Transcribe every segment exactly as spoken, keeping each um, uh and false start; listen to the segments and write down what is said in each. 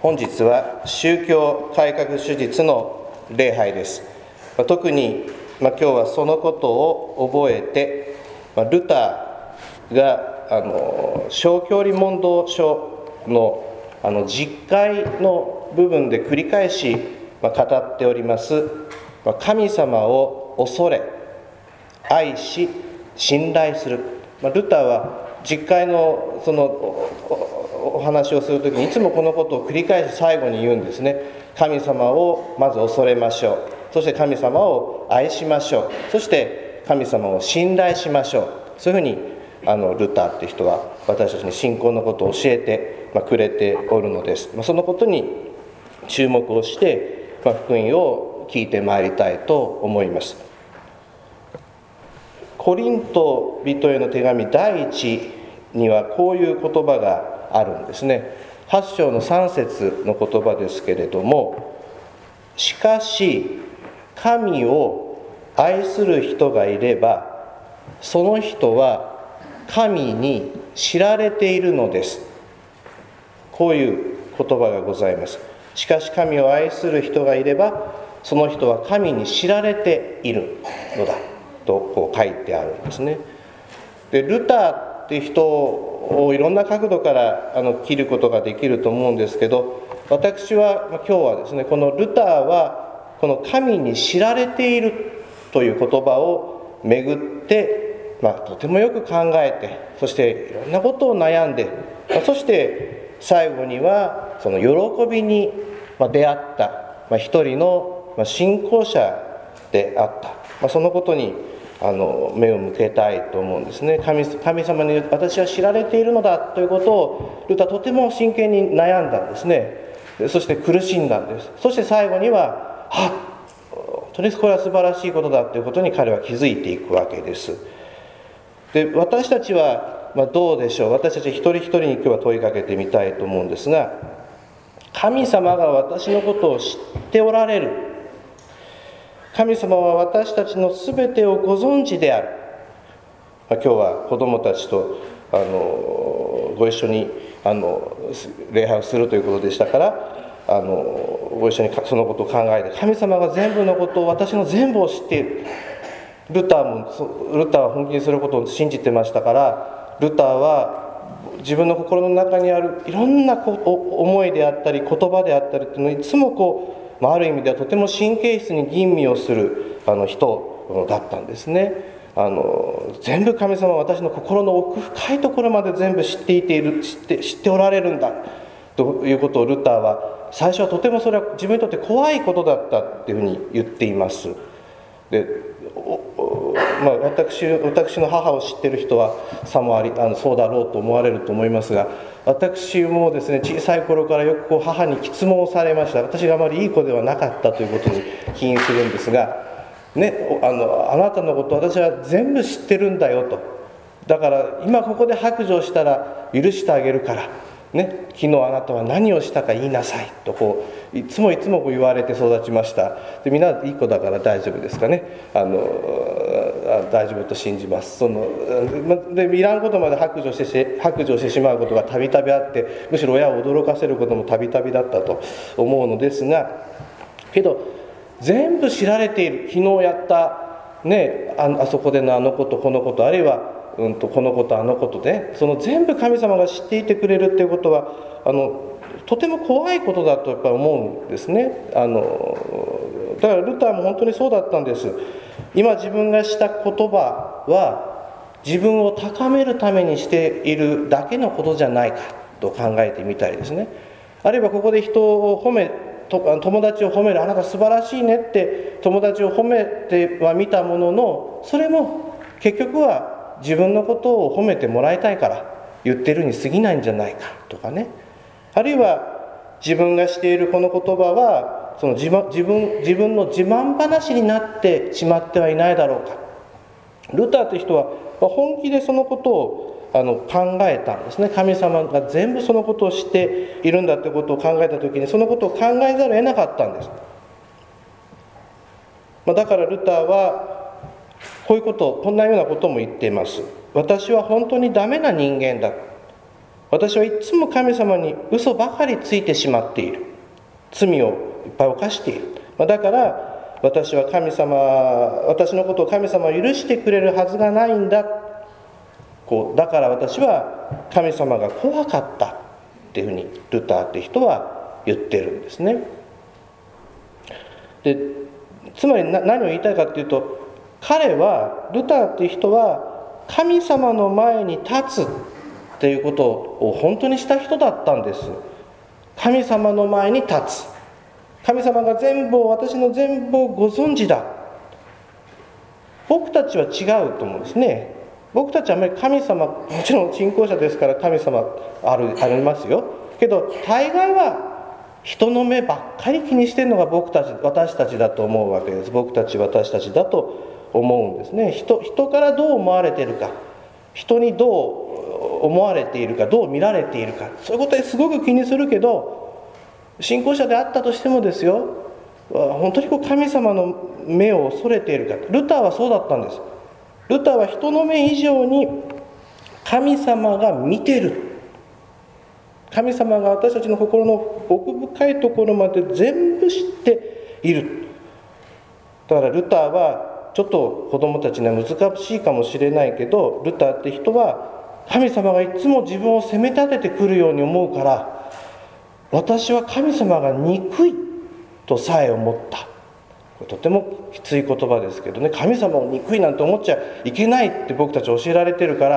本日は宗教改革主日の礼拝です。特に、まあ、今日はそのことを覚えて、まあ、ルターがあの小教理問答書のあの実会の部分で繰り返し、まあ、語っております、まあ、神様を恐れ愛し信頼する、まあ、ルターは実会のそのお話をするときにいつもこのことを繰り返し最後に言うんですね。神様をまず恐れましょう、そして神様を愛しましょう、そして神様を信頼しましょう。そういうふうにあのルターって人は私たちに信仰のことを教えて、まあ、くれておるのです。まあ、そのことに注目をして、まあ、福音を聞いてまいりたいと思います。コリント人への手紙第一にはこういう言葉があるんですね。はち章のさん節の言葉ですけれども、しかし神を愛する人がいればその人は神に知られているのです。こういう言葉がございます。しかし神を愛する人がいればその人は神に知られているのだとこう書いてあるんですね。でルターっていう人をいろんな角度からあの切ることができると思うんですけど、私は今日はですね、このルターはこの神に知られているという言葉をめぐって、まあ、とてもよく考えて、そしていろんなことを悩んで、まあ、そして最後にはその喜びに出会った、まあ、一人の信仰者であった、まあ、そのことにあの目を向けたいと思うんですね。 神, 神様に私は知られているのだということをルターとても真剣に悩んだんですね。そして苦しんだんです。そして最後にはあ本当にこれは素晴らしいことだということに彼は気づいていくわけです。で私たちは、まあ、どうでしょう。私たち一人一人に今日は問いかけてみたいと思うんですが、神様が私のことを知っておられる、神様は私たちのすべてをご存知である。今日は子どもたちとあのご一緒にあの礼拝をするということでしたから、あのご一緒にそのことを考えて、神様が全部のことを、私の全部を知っている。ルターもルターは本気にすることを信じてましたから、ルターは自分の心の中にあるいろんな思いであったり言葉であったりというのをいつもこうある意味ではとても神経質に吟味をするあの人だったんですね。あの全部神様は私の心の奥深いところまで全部知っていている、知って、知っておられるんだということをルターは最初はとてもそれは自分にとって怖いことだったっていうふうに言っています。でまあ、私, 私の母を知っている人はさもありあのそうだろうと思われると思いますが、私もですね、小さい頃からよくこう母に詰問をされました。私があまりいい子ではなかったということに起因するんですが、ね、あのあなたのこと私は全部知ってるんだよと、だから今ここで白状したら許してあげるからね、昨日あなたは何をしたか言いなさいとこういつもいつもこう言われて育ちました。でみんないい子だから大丈夫ですかね、あの大丈夫と信じます。そのでいらんことまで白状して白状してしまうことがたびたびあって、むしろ親を驚かせることもたびたびだったと思うのですが、けど全部知られている。昨日やったね、あ, あそこでのあのことこのこと、あるいはうん、とこのことあのことで、その全部神様が知っていてくれるっていうことはあのとても怖いことだとやっぱり思うんですね。あのだからルターも本当にそうだったんです。今自分がした言葉は自分を高めるためにしているだけのことじゃないかと考えてみたいですね。あるいはここで人を褒め友達を褒める、あなた素晴らしいねって友達を褒めてはみたものの、それも結局は自分のことを褒めてもらいたいから言ってるに過ぎないんじゃないかとかね、あるいは自分がしているこの言葉はその 自, 自, 分自分の自慢話になってしまってはいないだろうか。ルターという人は本気でそのことをあの考えたんですね。神様が全部そのことを知っているんだということを考えたときに、そのことを考えざるを得なかったんです。まあ、だからルターはこういうこと、こんなようなことも言っています。私は本当にダメな人間だ。 私はいつも神様に嘘ばかりついてしまっている。罪をいっぱい犯している。だから私は神様、私のことを神様は許してくれるはずがないんだ。こうだから私は神様が怖かったっていうふうにルターって人は言ってるんですね。で、つまり何を言いたいかっていうと、彼はルターっていう人は神様の前に立つっていうことを本当にした人だったんです。神様の前に立つ。神様が全部を、私の全部をご存知だ。僕たちは違うと思うんですね。僕たちはあまり神様、もちろん信仰者ですから神様ある、ありますよ。けど大概は人の目ばっかり気にしてるのが僕たち、私たちだと思うわけです。僕たち、私たちだと思うんですね。人、人からどう思われているか、人にどう思われているか、どう見られているか、そういうことですごく気にするけど、信仰者であったとしてもですよ、本当にこう神様の目を恐れているか。ルターはそうだったんです。ルターは人の目以上に神様が見てる。神様が私たちの心の奥深いところまで全部知っている。だからルターはちょっと子供たちには難しいかもしれないけど、ルターって人は神様がいつも自分を責め立ててくるように思うから、私は神様が憎いとさえ思った。とてもきつい言葉ですけどね、神様を憎いなんて思っちゃいけないって僕たち教えられてるから、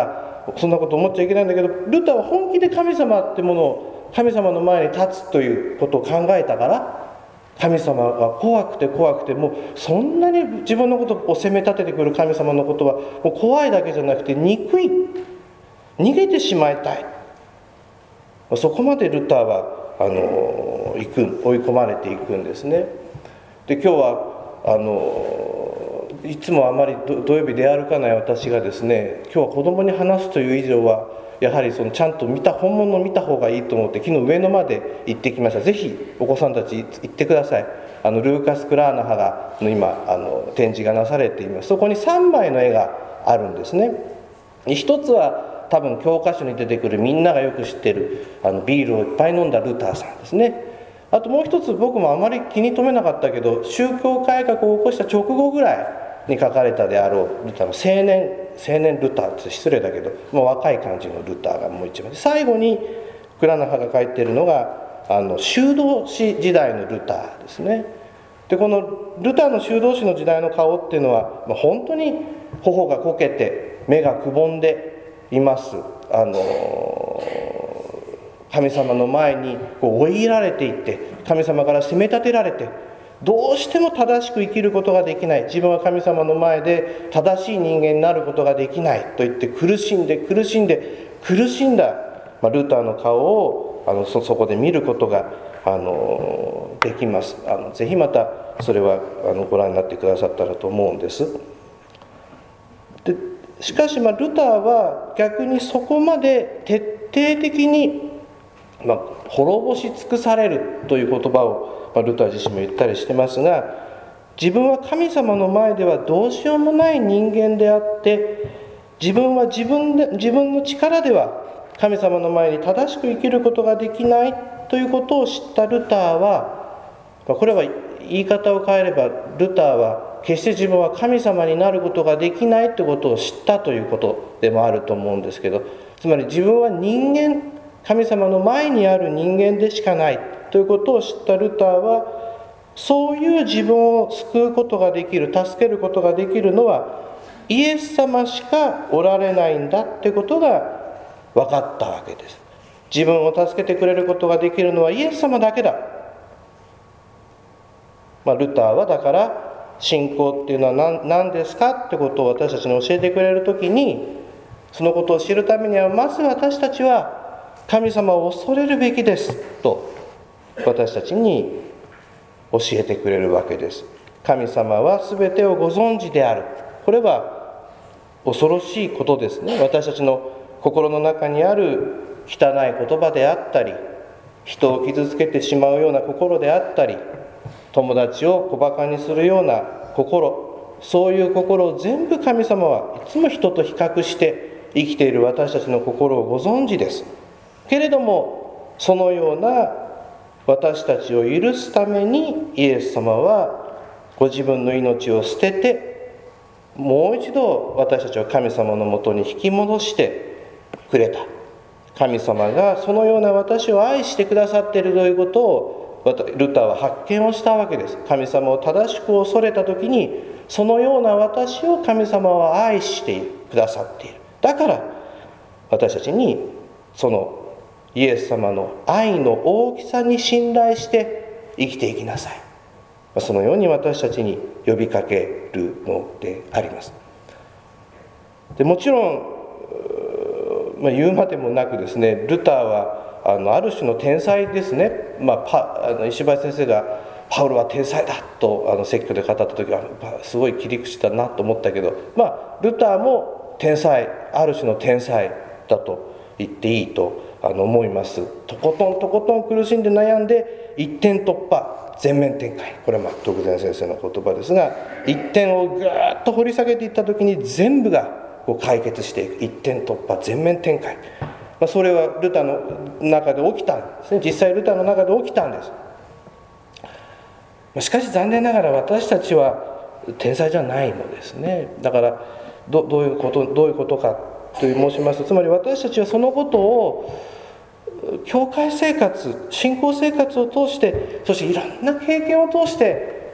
そんなこと思っちゃいけないんだけど、ルターは本気で神様ってものを、神様の前に立つということを考えたから、神様が怖くて怖くて、もうそんなに自分のことを責め立ててくる神様のことはもう怖いだけじゃなくて憎い、逃げてしまいたい、そこまでルターはあの行く追い込まれていくんですね。で、今日はあのいつもあまり土曜日出歩かない私がですね、今日は子供に話すという以上はやはりそのちゃんと見た本物を見た方がいいと思って、昨日上野まで行ってきました。ぜひお子さんたち行ってください。あのルーカス・クラーナハがの今あの展示がなされています。そこにさんまいの絵があるんですね。一つは多分教科書に出てくるみんながよく知ってるあのビールをいっぱい飲んだルターさんですね。あともう一つ、僕もあまり気に留めなかったけど、宗教改革を起こした直後ぐらいに書かれたであろうルターの青年青年ルターって失礼だけど、もう若い感じのルターがもう一番で、最後にクラナハが書いているのがあの修道士時代のルターですね。で、このルターの修道士の時代の顔っていうのは、まあ、本当に頬がこけて目がくぼんでいます。あの神様の前にこう追い入られていって、神様から責め立てられて、どうしても正しく生きることができない、自分は神様の前で正しい人間になることができないと言って苦しんで苦しんで苦しんだ、まあ、ルターの顔をあの そ, そこで見ることがあのできます。あのぜひまたそれはあのご覧になってくださったらと思うんです。でしかし、まあ、ルターは逆にそこまで徹底的にまあ、滅ぼし尽くされるという言葉を、まあ、ルター自身も言ったりしてますが、自分は神様の前ではどうしようもない人間であって、自分は自分で自分の力では神様の前に正しく生きることができないということを知ったルターは、まあ、これは言い方を変えれば、ルターは決して自分は神様になることができないということを知ったということでもあると思うんですけど、つまり自分は人間、神様の前にある人間でしかないということを知ったルターは、そういう自分を救うことができる、助けることができるのはイエス様しかおられないんだということが分かったわけです。自分を助けてくれることができるのはイエス様だけだ。まあ、ルターはだから信仰っていうのは 何, 何ですかってことを私たちに教えてくれるときに、そのことを知るためにはまず私たちは神様を恐れるべきですと私たちに教えてくれるわけです。神様は全てをご存知である。これは恐ろしいことですね。私たちの心の中にある汚い言葉であったり、人を傷つけてしまうような心であったり、友達を小馬鹿にするような心、そういう心を全部神様はいつも人と比較して生きている私たちの心をご存知です。 けれどもそのような私たちを許すためにイエス様はご自分の命を捨てて、もう一度私たちを神様のもとに引き戻してくれた。神様がそのような私を愛してくださっているということをルターは発見をしたわけです。神様を正しく恐れた時に、そのような私を神様は愛してくださっている。だから私たちにそのイエス様の愛の大きさに信頼して生きていきなさい。そのように私たちに呼びかけるのであります。でもちろん、まあ、言うまでもなくですね、ルターはあのある種の天才ですね。まあ、パあの石橋先生がパウロは天才だとあの説教で語った時はすごい切り口だなと思ったけど、まあ、ルターも天才、ある種の天才だと言っていいとあの思います。とことんとことん苦しんで悩んで一点突破、全面展開、これはまあ徳善先生の言葉ですが、一点をぐーっと掘り下げていった時に全部がこう解決していく、一点突破、全面展開、まあ、それはルターの中で起きたんですね。実際ルターの中で起きたんです。しかし残念ながら私たちは天才じゃないのですね。だからど, どういうことどういうことかと申しますと、つまり私たちはそのことを教会生活、信仰生活を通して、そしていろんな経験を通して、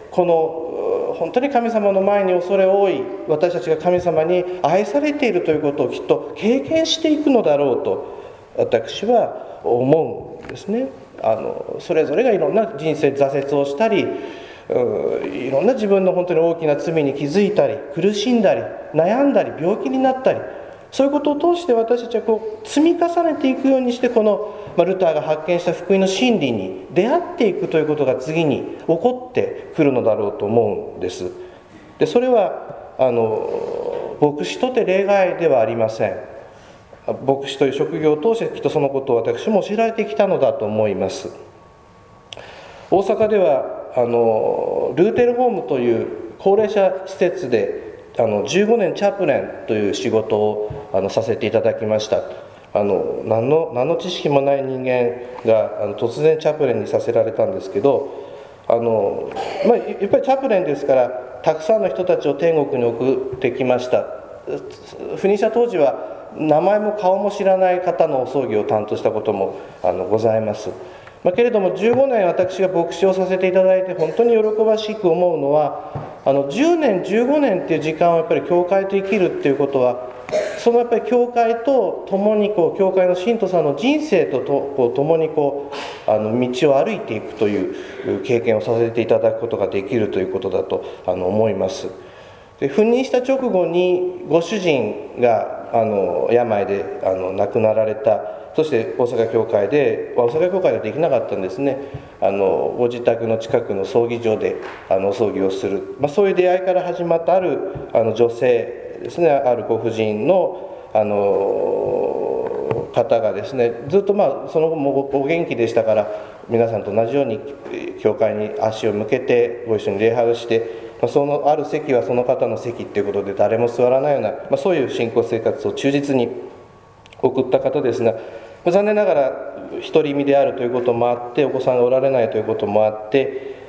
この本当に神様の前に恐れ多い私たちが神様に愛されているということをきっと経験していくのだろうと私は思うんですね。あのそれぞれがいろんな人生挫折をしたり、いろんな自分の本当に大きな罪に気づいたり、苦しんだり悩んだり病気になったり、そういうことを通して私たちはこう積み重ねていくようにして、このルターが発見した福音の真理に出会っていくということが次に起こってくるのだろうと思うんです。でそれはあの牧師とて例外ではありません。牧師という職業を通してきっとそのことを私も教えられてきたのだと思います。大阪ではあのルーテルホームという高齢者施設であのじゅうごねんチャプレンという仕事をあのさせていただきました。あの 何の何の知識もない人間があの突然チャプレンにさせられたんですけど、あの、まあ、やっぱりチャプレンですからたくさんの人たちを天国に送ってきました。不妊者当時は名前も顔も知らない方のお葬儀を担当したこともあのございます。まあ、けれどもじゅうごねん私が牧師をさせていただいて本当に喜ばしく思うのは、あのじゅうねんじゅうごねんっていう時間をやっぱり教会と生きるっていうことは、そのやっぱり教会と共にこう教会の信徒さんの人生ととこう共にこうあの道を歩いていくという経験をさせていただくことができるということだとあの思います。で赴任した直後にご主人があの病であの亡くなられた。そして大阪教会で大阪教会ではできなかったんですね。あのご自宅の近くの葬儀場であのお葬儀をする、まあ、そういう出会いから始まったあるあの女性ですね、あるご婦人のあの方がですね、ずっとまあその後もお元気でしたから、皆さんと同じように教会に足を向けてご一緒に礼拝をして、まあ、そのある席はその方の席っていうことで誰も座らないような、まあ、そういう信仰生活を忠実に送った方ですが、残念ながら独り身であるということもあって、お子さんがおられないということもあって、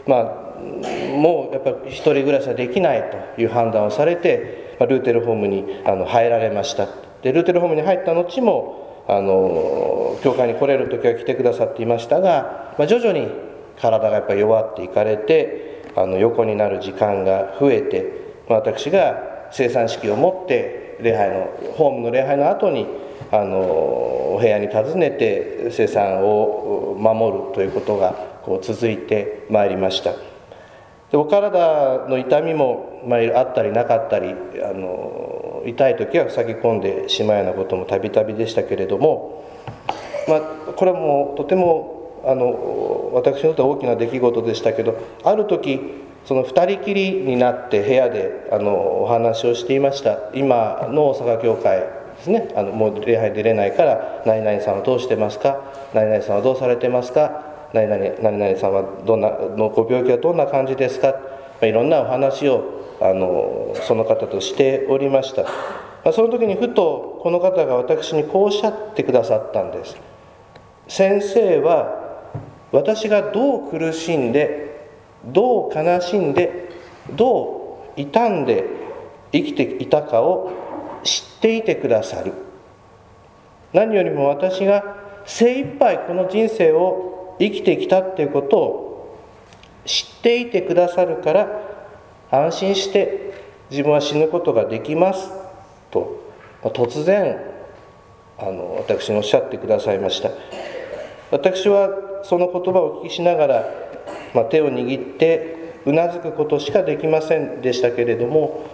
まあ、もうやっぱり一人暮らしはできないという判断をされて、ルーテルホームにあの入られました。でルーテルホームに入った後もあの教会に来れる時は来てくださっていましたが、まあ、徐々に体がやっぱり弱っていかれて、あの横になる時間が増えて、まあ、私が生産式を持って礼拝のホームの礼拝の後にあのお部屋に訪ねて生産を守るということがこう続いてまいりました。でお体の痛みも、まあ、あったりなかったり、あの痛い時は塞ぎ込んでしまうようなこともたびたびでしたけれども、まあ、これもとてもあの私にとっては大きな出来事でしたけど、ある時その二人きりになって部屋であのお話をしていました。今の大阪教会ですね、あのもう礼拝出れないから何々さんはどうしてますか、何々さんはどうされてますか、何々, 何々さんはどんなのご病気はどんな感じですか、まあ、いろんなお話をあのその方としておりました。まあ、その時にふとこの方が私にこうおっしゃってくださったんです。 先生は私がどう苦しんで、どう悲しんで、どう傷んで生きていたかを知っていてくださる。何よりも私が精一杯この人生を生きてきたっていうことを知っていてくださるから、安心して自分は死ぬことができますと突然あの私におっしゃってくださいました。私はその言葉をお聞きしながら、まあ、手を握ってうなずくことしかできませんでしたけれども、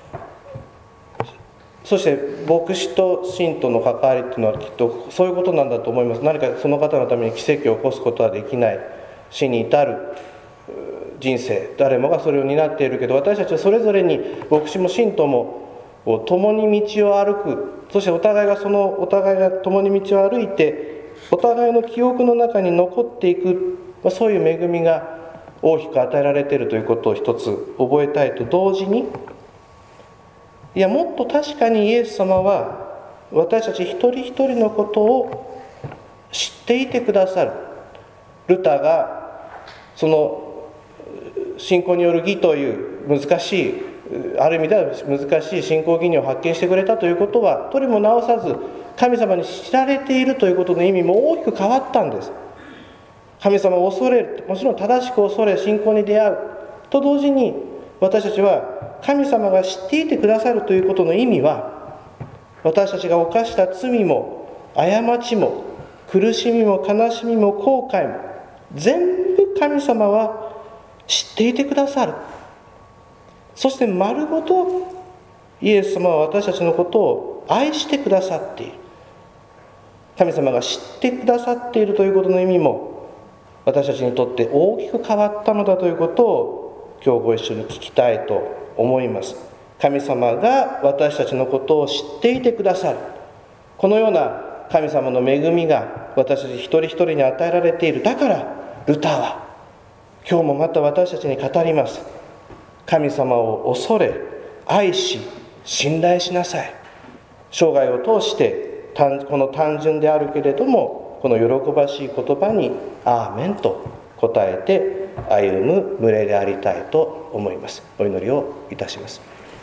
そして牧師と信徒の関わりというのはきっとそういうことなんだと思います。何かその方のために奇跡を起こすことはできない、死に至る人生、誰もがそれを担っているけど、私たちはそれぞれに牧師も信徒も共に道を歩く、そしてお互いがそのお互いが共に道を歩いてお互いの記憶の中に残っていく、そういう恵みが大きく与えられているということを一つ覚えたいと同時に、いやもっと確かにイエス様は私たち一人一人のことを知っていてくださる。ルターがその信仰による義という難しい、ある意味では難しい信仰義にを発見してくれたということは、とりも直さず神様に知られているということの意味も大きく変わったんです。神様を恐れる、もちろん正しく恐れ信仰に出会うと同時に、私たちは神様が知っていてくださるということの意味は、私たちが犯した罪も過ちも苦しみも悲しみも後悔も全部神様は知っていてくださる。そして丸ごとイエス様は私たちのことを愛してくださっている。神様が知ってくださっているということの意味も私たちにとって大きく変わったのだということを今日ご一緒に聞きたいと思います。神様が私たちのことを知っていてくださる、このような神様の恵みが私たち一人一人に与えられている。だからルターは今日もまた私たちに語ります。神様を恐れ愛し信頼しなさい。生涯を通してこの単純であるけれどもこの喜ばしい言葉にアーメンと答えて歩む群れでありたいと思います。お祈りをいたします。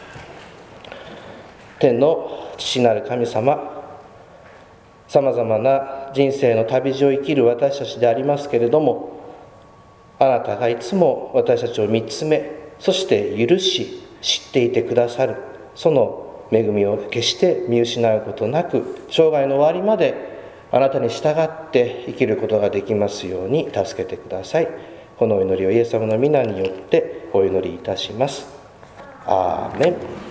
天の父なる神様、さまざまな人生の旅路を生きる私たちでありますけれども、あなたがいつも私たちを見つめ、そして許し知っていてくださる、その恵みを決して見失うことなく、生涯の終わりまであなたに従って生きることができますように助けてください。このお祈りをイエス様の皆によってお祈りいたします。アーメン。